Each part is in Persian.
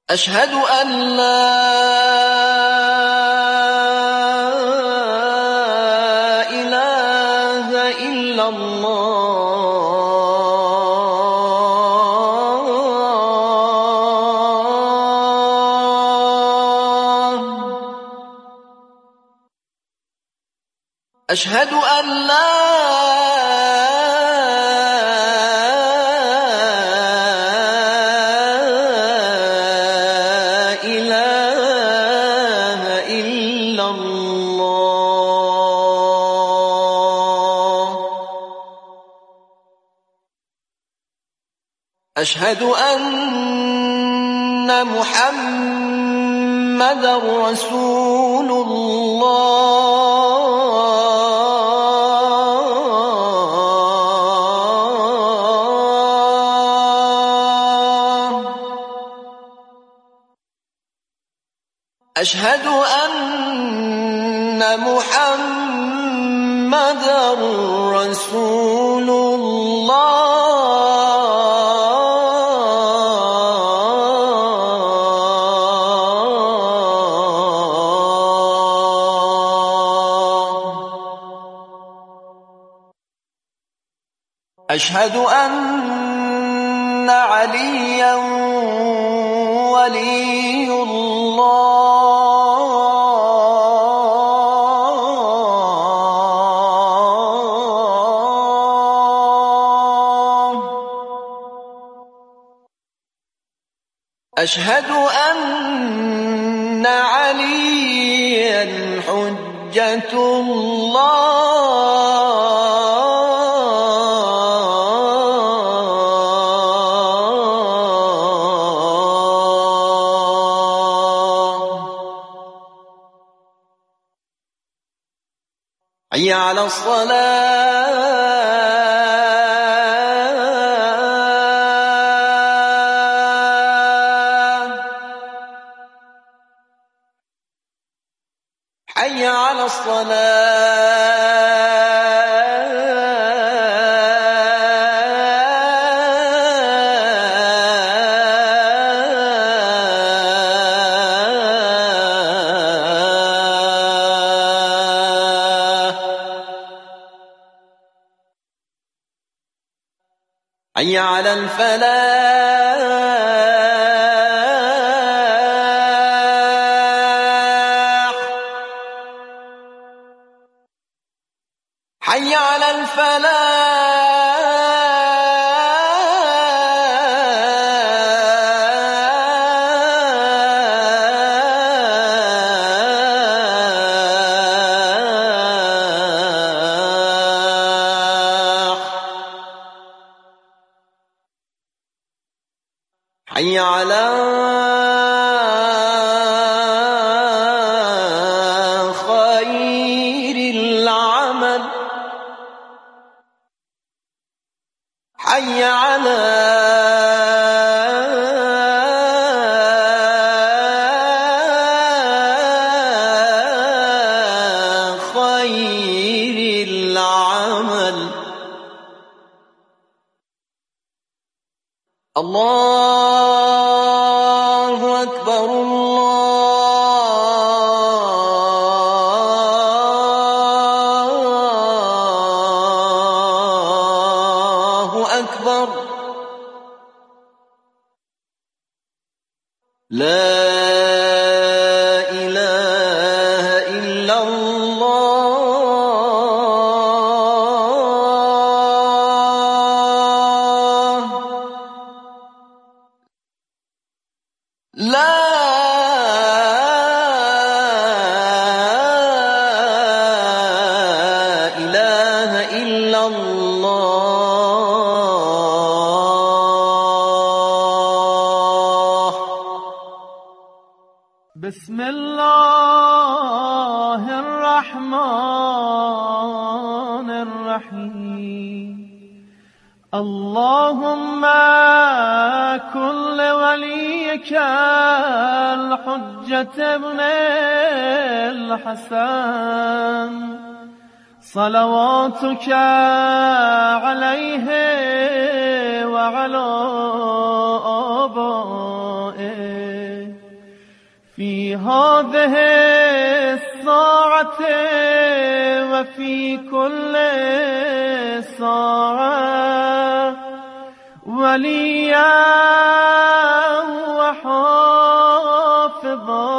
أشهد أن لا إله إلا الله. أشهد أن لا إله إلا الله. أشهد أن محمدًا رسول الله. أشهد أن محمدًا رسول الله. أشهد أن عليًا ولي الله. أشهد أن عليًا حجة الله. حي على الصلاة. حي على الصلاة. حي على الفلاح. حي على الفلاح. حي على خير العمل. حي على خير العمل. الله أكبر الله أكبر. لا إله إلا الله. لا إله إلا الله. بسم الله الرحمن الرحيم. اللهم كن لوليك الحجة ابن الحسن صلواتك عليه وعلى آبائه هذه الساعة وفي كل ساعة وليا وحافظا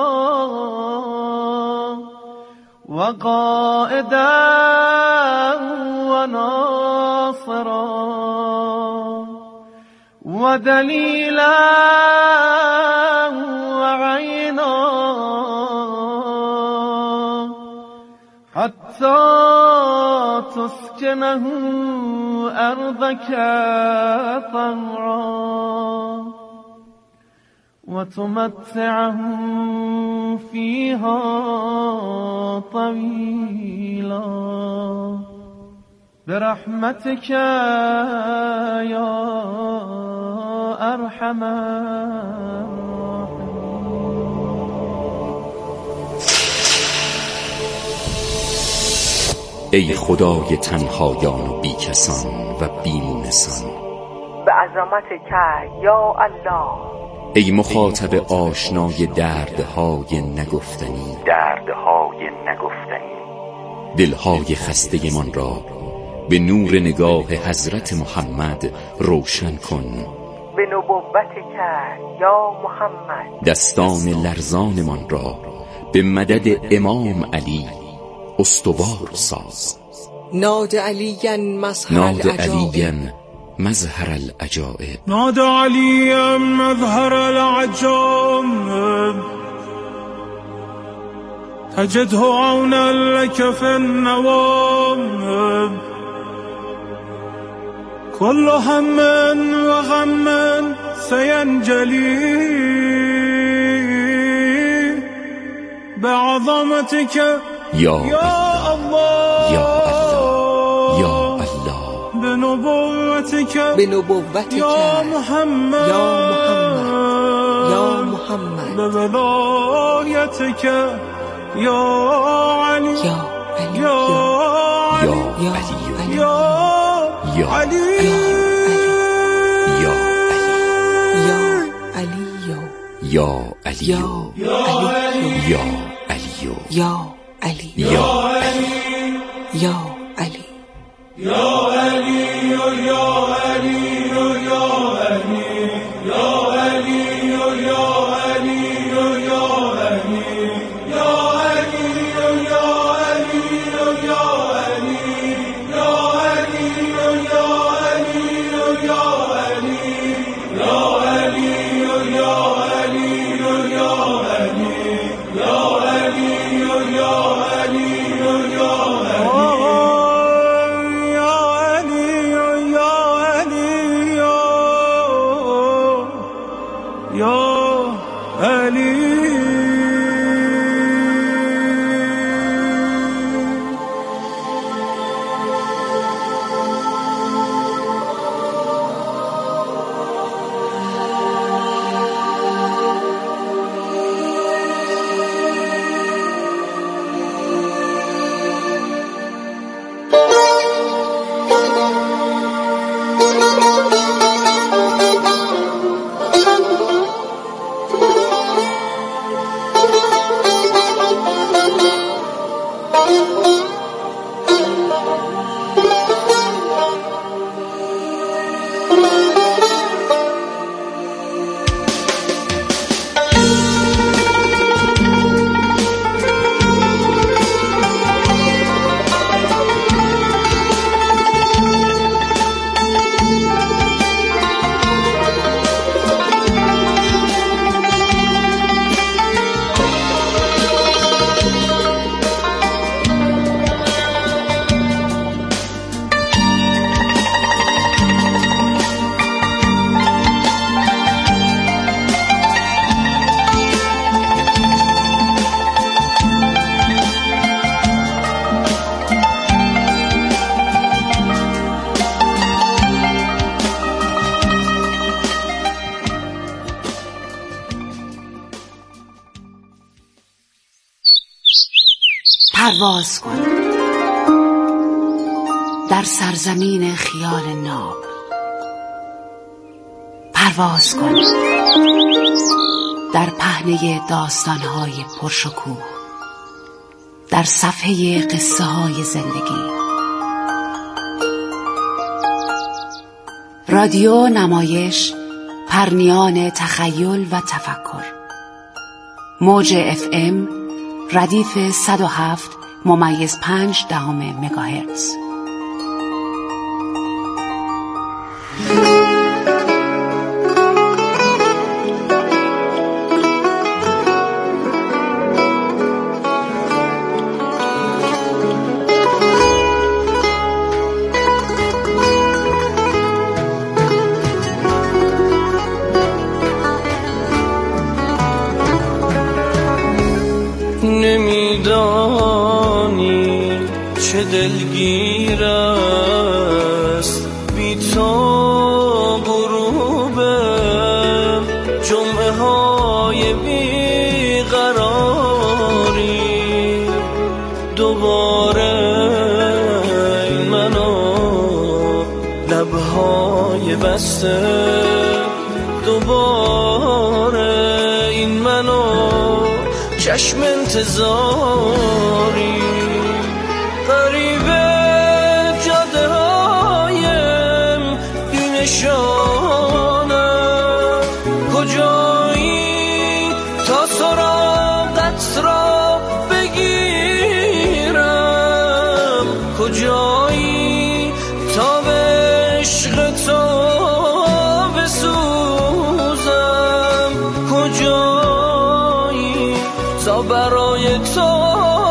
وقائدا وناصرا ودليلا وعينا حتى تسكنه أرضك طوعا وتمتعه فيها طويلا برحمتك يا أرحم ای خدای تنهایان و بیکسان و بیمونسان، به عظمتک یا الله. ای مخاطب آشنای دردهای نگفتنی، دلهای خسته من را به نور نگاه حضرت محمد روشن کن. به نبوتک یا محمد دستان لرزان من را به مدد امام علی استوار ساز. ناد علیا مظهر العجائب ناد علیا مظهر العجائب تجده عونا لك في النوائب كل هم وغم سينجلي بعظمتك یا الله یا الله یا الله بنبوتك یا محمد یا محمد بولایتك یا علی یا علی یا یا علی یا علی یا علی یا علی یا علی یا علی یا علی یا یا علی پرواز کن در سرزمین خیال ناب، پرواز کن در پهنه داستان‌های پرشکوه، در صفحه قصه‌های زندگی. رادیو نمایش، پرنیان تخیل و تفکر. موج FM ردیف 107.5 مگاهرتز. نمیدانی چه دلگیر است بی تو غروبم، جمعه های بی قراری دوباره این منو لبهای بسته، دوباره این منو چشم انتظاری، غریبه جاده هایم بی نشانم، کجایی تا سراغت را بگیرم، کجایی تا به عشق تو بسوزم، کجایی تا برای تو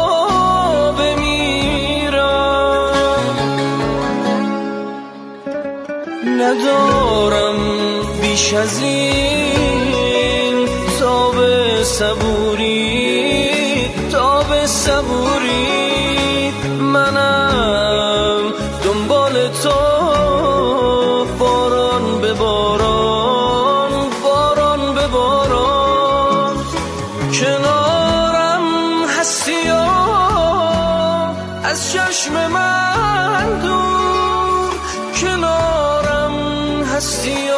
بمیرم. ندارم بیش از این تاب صبوری، تاب صبوری، منم دنبال تو باران به باران، باران به باران، کنارم هستی و از چشم من دور، کنارم هستی و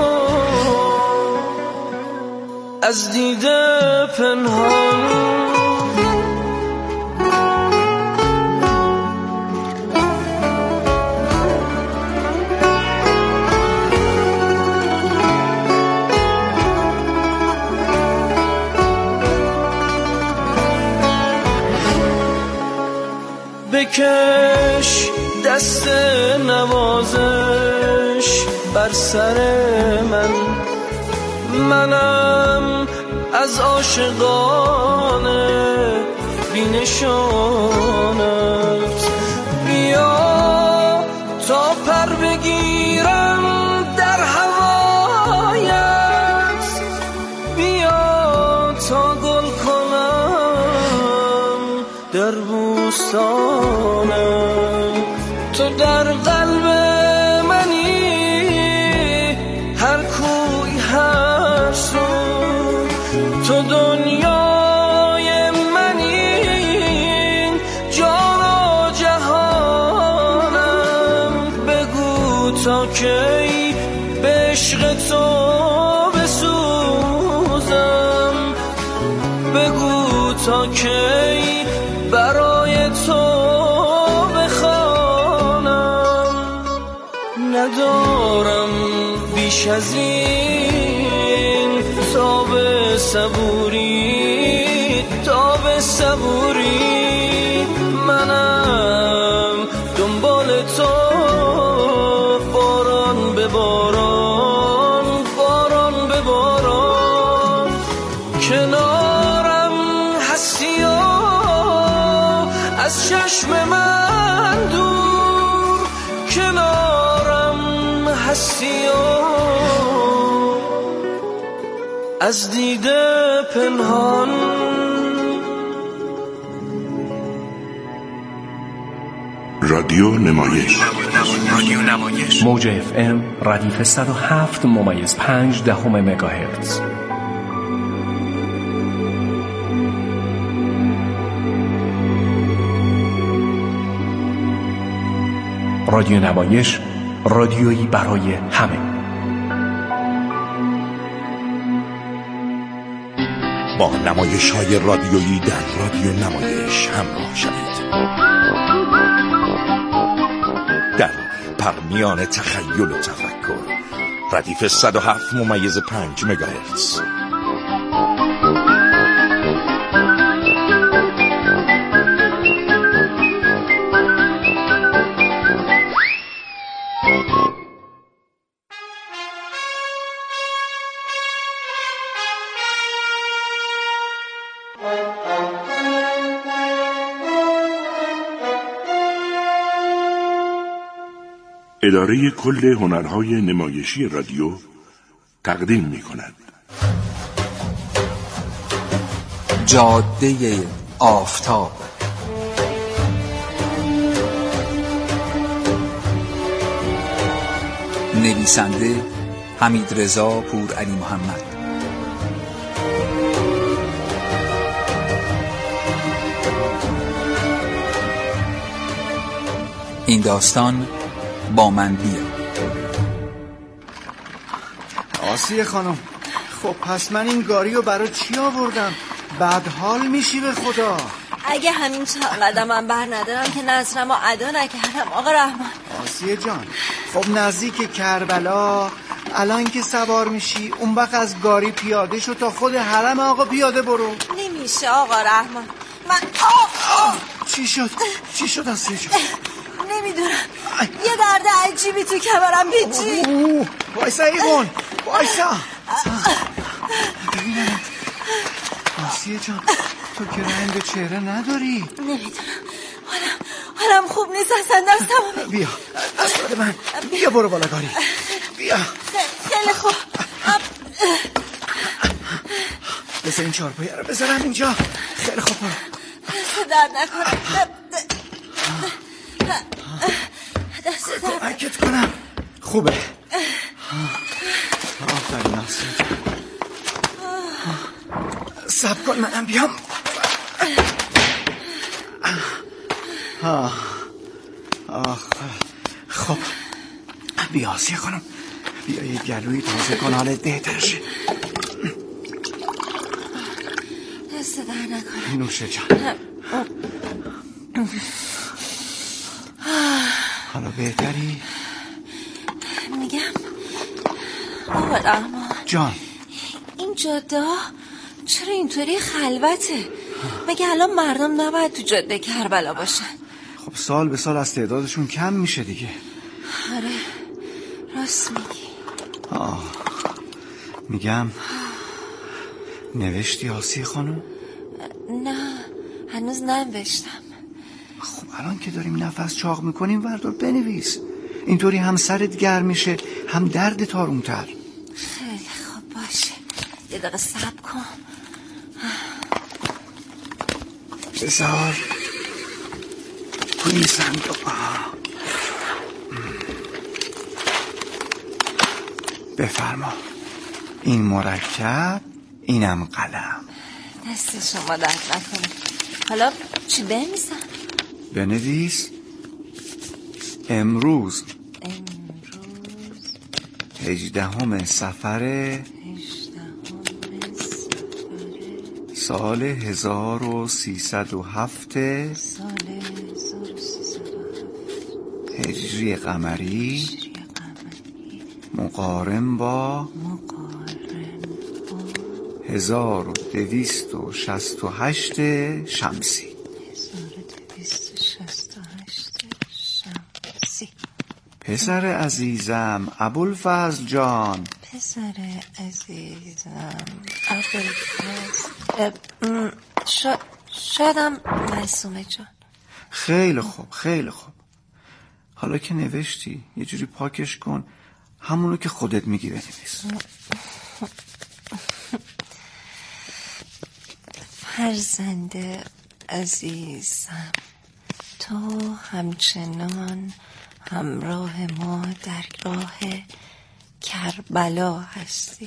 از دیده پنهان. بکش دست نوازش بر سر من، منم از عاشقان بی نشانت، بیا تا پر بگیرم در هوایت، بیا تا گل کنم در بوستانت، تو در قلب منی، هر کوی هر سو، تو دنیای منی، جان و جهانم، بگو تا کی به عشق تو بسوزم، بگو تا کی برای تو بخوانم. ندارم بیش از این تاب صبوری، تاب صبوری، منم دنبال تو باران به باران، باران به باران، کنارم هستی و از چشم من دور، کنارم هستی و از دیده پنهان. رادیو نمایش، رادیو نمایش، موج FM ردیف 107.5 مگاهرتز. رادیو نمایش، رادیویی برای همه. با نمایش‌های رادیویی در رادیو نمایش همراه شوید. در پرمیان تخیل و تفکر، ردیف 107.5 مگاهرتز. اداره کل هنرهای نمایشی رادیو تقدیم می‌کند. جاده آفتاب، نویسنده حمیدرضا پورعلی محمد، این داستان با من بیا. آسیه خانم، خب پس من این گاری رو برای چی آوردم؟ بعد حال میشی به خدا. اگه همین چند قدمم بر ندارم که نظرم رو ادا نکردم آقا رحمان. آسیه جان، خب نزدیک کربلا الان که سوار میشی اون وقت از گاری پیاده شو تا خود حرم آقا پیاده برو. نمیشه آقا رحمان. من چی شد آسیه جان؟ نمیدونم، یه درد عجیبی تو کمرم پیچی. وایسا ایمون، وایسا. ببینم آسیه جان، تو که رنگ به چهره نداری. نمیدونم، حالم خوب نیست اصلا، دست تمامه. بیا دست من، بیا برو بالا گاری. بیا. خیلی خوب. بذار این چارپایه رو بذارم اینجا. خیلی خوب برو. دست درد نکنم. کمکت کنم. خوبه. آفرین آسیه جان. صبر کن منم بیام. خب بیا آسیه خانم، بیا یه گلوی تازه کن حالت بهتر شه. دست در نکنم. نوشه جان. حالا بهتری؟ میگم آقا رحمان جان، این جاده چرا اینطوری خلوته؟ مگه الان مردم نباید تو جاده کربلا باشن؟ خب سال به سال از تعدادشون کم میشه دیگه. آره راست میگی. میگم نوشتی آسیه خانم؟ نه هنوز ننوشتم. خب الان که داریم نفس چاق میکنیم وردار بنویس، اینطوری هم سرت گرم میشه هم درد تارونتر. خیلی خوب باشه، یه دقیقه صبر کن. بذار تو این صندوق. بفرما، این مرکب، اینم قلم. دست شما درد نکنه. حالا چی بنویسم؟ بنویس امروز 18 صفر سال 1307 هجری قمری مقارن با 1268 شمسی. پسر عزیزم ابوالفضل جان. پسر عزیزم ابوالفضل. شادم معصومه جان. خیلی خوب خیلی خوب. حالا که نوشتی یه جوری پاکش کن، همونو که خودت میگی بنویس. فرزند عزیزم، تو همچنان همراه ما در راه کربلا هستی.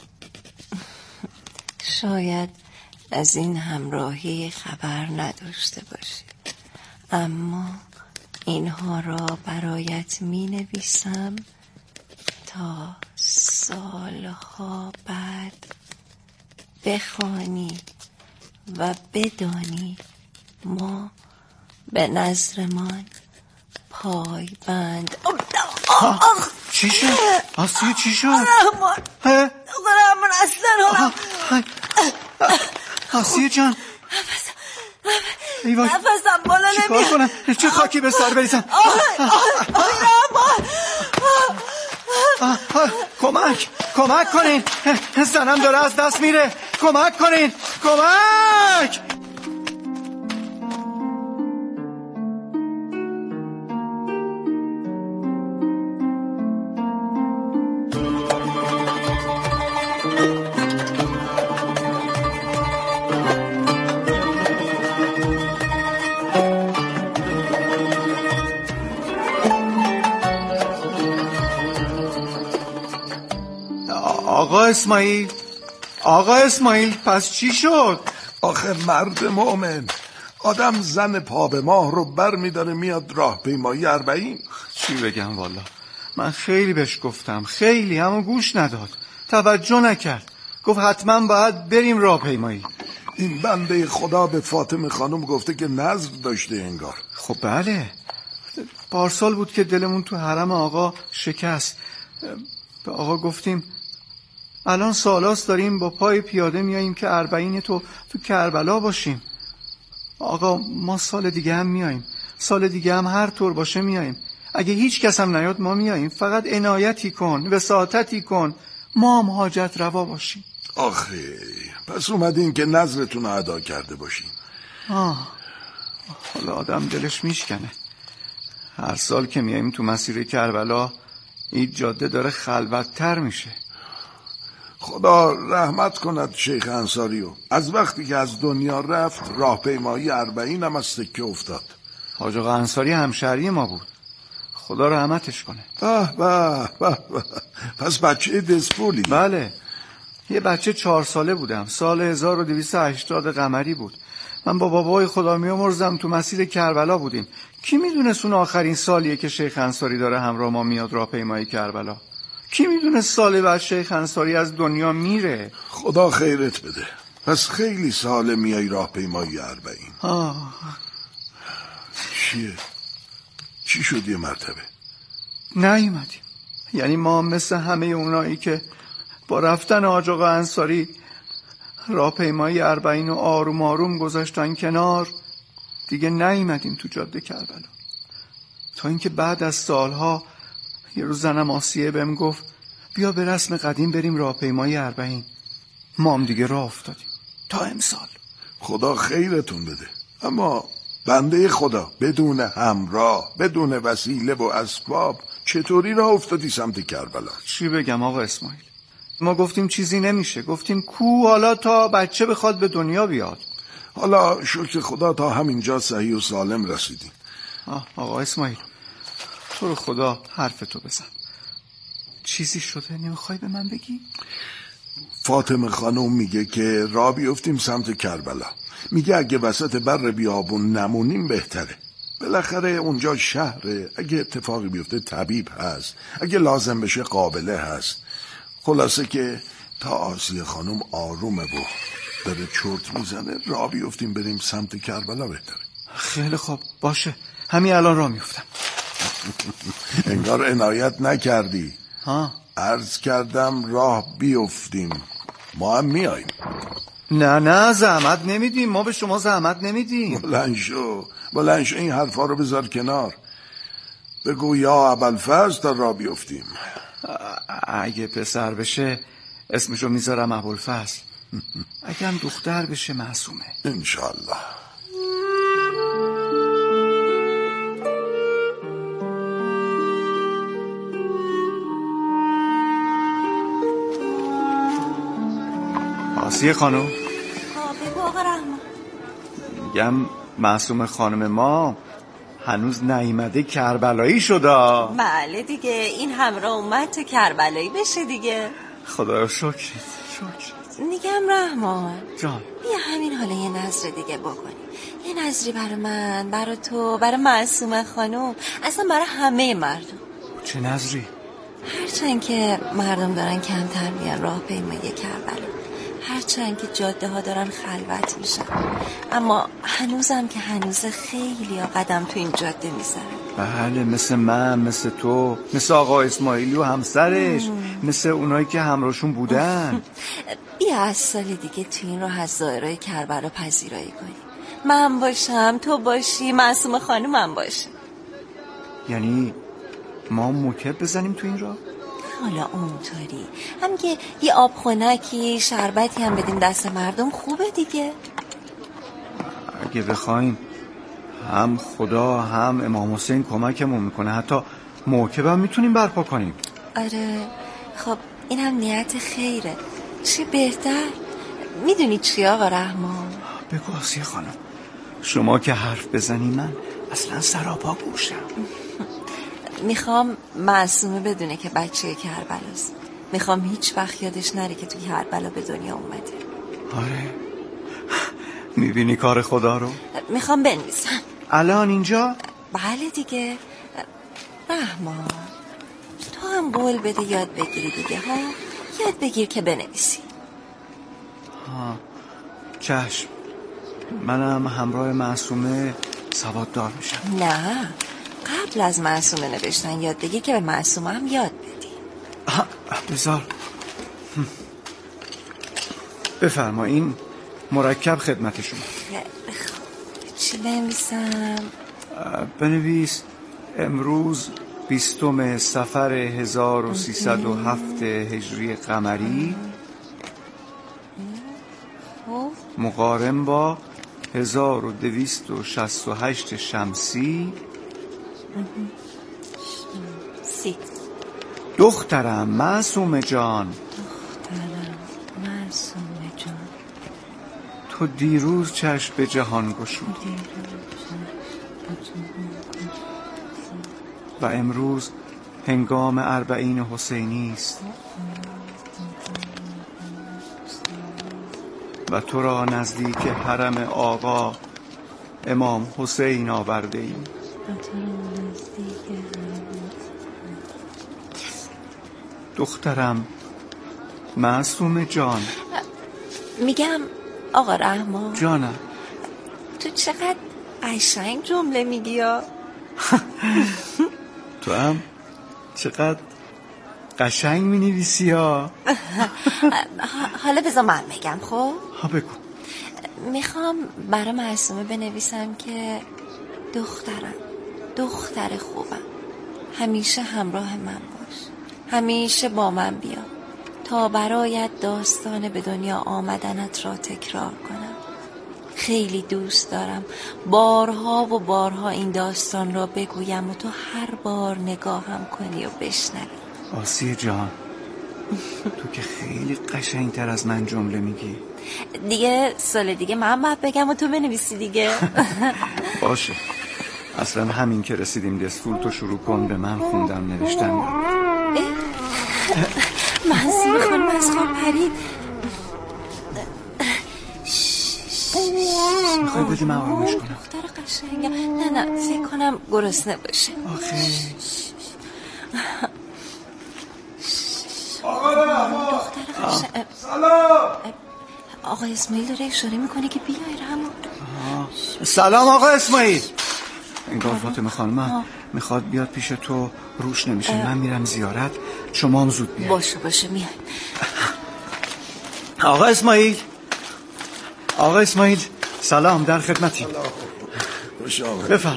شاید از این همراهی خبر نداشته باشی، اما اینها را برایت می نویسم تا سالها بعد بخوانی و بدانی ما به نظرمان پایبند. چی شد؟ آسیه چی شد؟ رحمان اصلا آسیه جان نفسم بالا نمیاد. چی کار کنم؟ چه خاکی به سر بریزم؟ کمک کنین، زنم داره از دست میره. کمک کنین، کمک! آقا اسماعیل پس چی شد؟ آخه مرد مؤمن، آدم زن پا به ماه رو بر میداره میاد راهپیمایی 40. چی بگم والا، من خیلی بهش گفتم، خیلی، اما گوش نداد، توجه نکرد. گفت حتما باید بریم راهپیمایی. این بنده خدا به فاطمه خانم گفته که نذر داشته انگار. خب بله، پارسال بود که دلمون تو حرم آقا شکست. به آقا گفتیم الان سالاست داریم با پای پیاده میاییم که 40 تو کربلا باشیم. آقا ما سال دیگه هم میاییم، سال دیگه هم هر طور باشه میاییم. اگه هیچ کس هم نیاد ما میاییم، فقط عنایتی کن، وساطتی کن، ما هم حاجت روا باشیم. آخه پس اومدین که نذرتون ادا کرده باشین. حالا آدم دلش میشکنه. هر سال که میاییم تو مسیر کربلا این جاده داره خلوت‌تر میشه. خدا رحمت کند شیخ انصاریو، از وقتی که از دنیا رفت راهپیمایی 40 هم از سکه افتاد. حاج آقا انصاری همشهری ما بود، خدا رحمتش کنه. به پس بچه دسپولی؟ بله، یه بچه 4 ساله بودم، سال 1280 قمری بود. من با بابای خدا میامرزم تو مسیر کربلا بودیم. کی میدونست اون آخرین سالیه که شیخ انصاری داره همراه ما میاد راهپیمایی کربلا؟ کی میدونه سال بعد شیخ انصاری از دنیا میره؟ خدا خیرت بده. پس خیلی ساله میای راهپیمایی 40. چی شد یه مرتبه؟ نیومدیم. یعنی ما مثل همه اونایی که با رفتن حاج آقا انصاری راهپیمایی 40 و آروم آروم گذاشتن کنار، دیگه نیومدیم تو جاده کربلا. تا اینکه بعد از سالها یه روز زنم آسیه بهم گفت بیا به رسم قدیم بریم راهپیمایی 40. ما هم دیگه راه افتادیم تا امسال. خدا خیرتون بده. اما بنده خدا بدون همراه، بدون وسیله و اسباب چطوری راه افتادی سمت کربلا؟ چی بگم آقا اسماعیل، ما گفتیم چیزی نمیشه، گفتیم کو حالا تا بچه بخواد به دنیا بیاد. حالا شکر خدا تا همینجا صحیح و سالم رسیدیم. آقا اسماعیل تو رو خدا حرفتو بزن، چیزی شده نمیخوای به من بگی؟ فاطمه خانم میگه که راه بیفتیم سمت کربلا. میگه اگه وسط بر بیابون نمونیم بهتره، بالاخره اونجا شهره، اگه اتفاقی بیفته طبیب هست، اگه لازم بشه قابله هست. خلاصه که تا آسیه خانم آرومه و داره چرت میزنه راه بیفتیم بریم سمت کربلا بهتره. خیلی خوب باشه، همین الان راه میفتم. انگار عنایت نکردی. عرض کردم راه بیفتیم، ما هم میاییم. نه زحمت نمیدیم، ما به شما زحمت نمیدیم. بلند شو این حرفا رو بذار کنار. بگو یا ابوالفضل تا راه بیفتیم. اگه پسر بشه اسمشو میذارم ابوالفضل، اگه هم دختر بشه معصومه انشالله. آسیه خانم، بگو آقا رحمان. میگم معصوم خانم ما هنوز نیامده کربلایی شده. بله دیگه، این همراه اومد تو کربلایی بشه دیگه. خدا شکرت. میگم رحمان جان، بیا همین حالا یه نظر دیگه بکنیم، یه نظری برای من، برای تو، برای معصومه خانم، اصلا برای همه مردم. چه نظری؟ هرچند که مردم دارن کمتر میان راهپیمایی کربلا، هرچند که جاده ها دارن خلوت میشن، اما هنوزم که هنوز خیلی قدم تو این جاده میزنن. بله، مثل من، مثل تو، مثل آقا اسماعیلی و همسرش، مثل اونایی که همراهشون بودن. بیا از سال دیگه تو این راه از زائرای کربلا پذیرایی کنی. من باشم، تو باشی، معصومه خانومم باشه. یعنی ما موکب بزنیم تو این راه؟ حالا اونطوری هم که یه آب خنکی شربتی هم بدیم دست مردم خوبه دیگه. اگه بخواین هم خدا هم امام حسین کمکمون میکنه، حتی موکب هم میتونیم برپا کنیم. آره خب این هم نیت خیره، چی بهتر. میدونی چی آقا رحمان؟ بگو آسیه خانم، شما که حرف بزنی من اصلا سراپا گوشم. میخوام معصومه بدونه که بچه کربلاست. میخوام هیچ وقت یادش نره که تو کربلا به دنیا اومده. آره میبینی کار خدا رو؟ میخوام بنویسم. الان اینجا؟ بله دیگه. رحمان تو هم قول بده یاد بگیری دیگه ها. یاد بگیر که بنویسی. ها چشم، منم همراه معصومه سواددار میشم. نه قبل از معصومه نوشتن یاد بگیر که به معصومه هم یاد بدی. بذار بفرما، این مرکب خدمت شما. چی بنویسم؟ بنویس امروز 20 صفر 1307 هجری قمری مقارن با 1268 شمسی. دخترم معصومه جان، تو دیروز چشم به جهان گشودی و امروز هنگام اربعین حسینی است و تو را نزدیک حرم آقا امام حسین آورده ایم. دخترم معصومه جان. میگم آقا رحمان جانم، تو چقدر قشنگ جمله میگی یا؟ تو هم چقدر قشنگ مینویسی ها. حالا بذار من بگم. خب ها بگو. میخوام برای معصومه بنویسم که دختر خوبم، همیشه همراه من باش، همیشه با من بیا تا برایت داستان به دنیا آمدنت را تکرار کنم. خیلی دوست دارم بارها و بارها این داستان را بگویم و تو هر بار نگاهم کنی و بشنوی. آسیه جان تو که خیلی قشنگتر از من جمله میگی. دیگه سال دیگه من باید بگم و تو بنویسی دیگه. باشه، اصلا همین که رسیدیم دستور تو شروع کن، به من خوندم نوشتن. معصومه خانم از خواب پرید. میخوای بدی من آرامش کنم؟ دختر قشنگه. نه فکر کنم گرسنه باشه. آخه دختر قشنگ. سلام. آقا اسماعیل داره اشاره میکنه که بیای رحمان. سلام آقا اسماعیل. انگار فاطمه خانم میخواد بیاد پیش تو، روش نمیشه. من میرم زیارت، شما هم زود بیاید. باشه میای. آقا اسماعیل سلام، در خدمتی. خوش آمد. بفرم.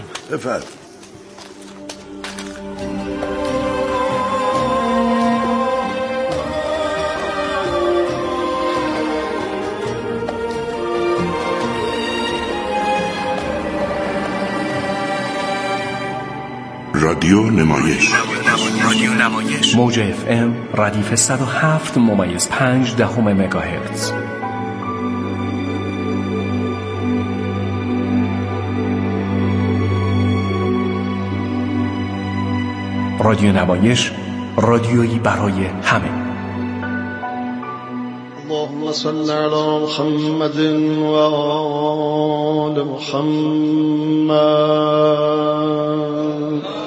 رادیو نمایش موج FM ردیف 107.5 مگاهرتز. رادیو نمایش، رادیویی برای همه. اللهم صل علی محمد و آل محمد.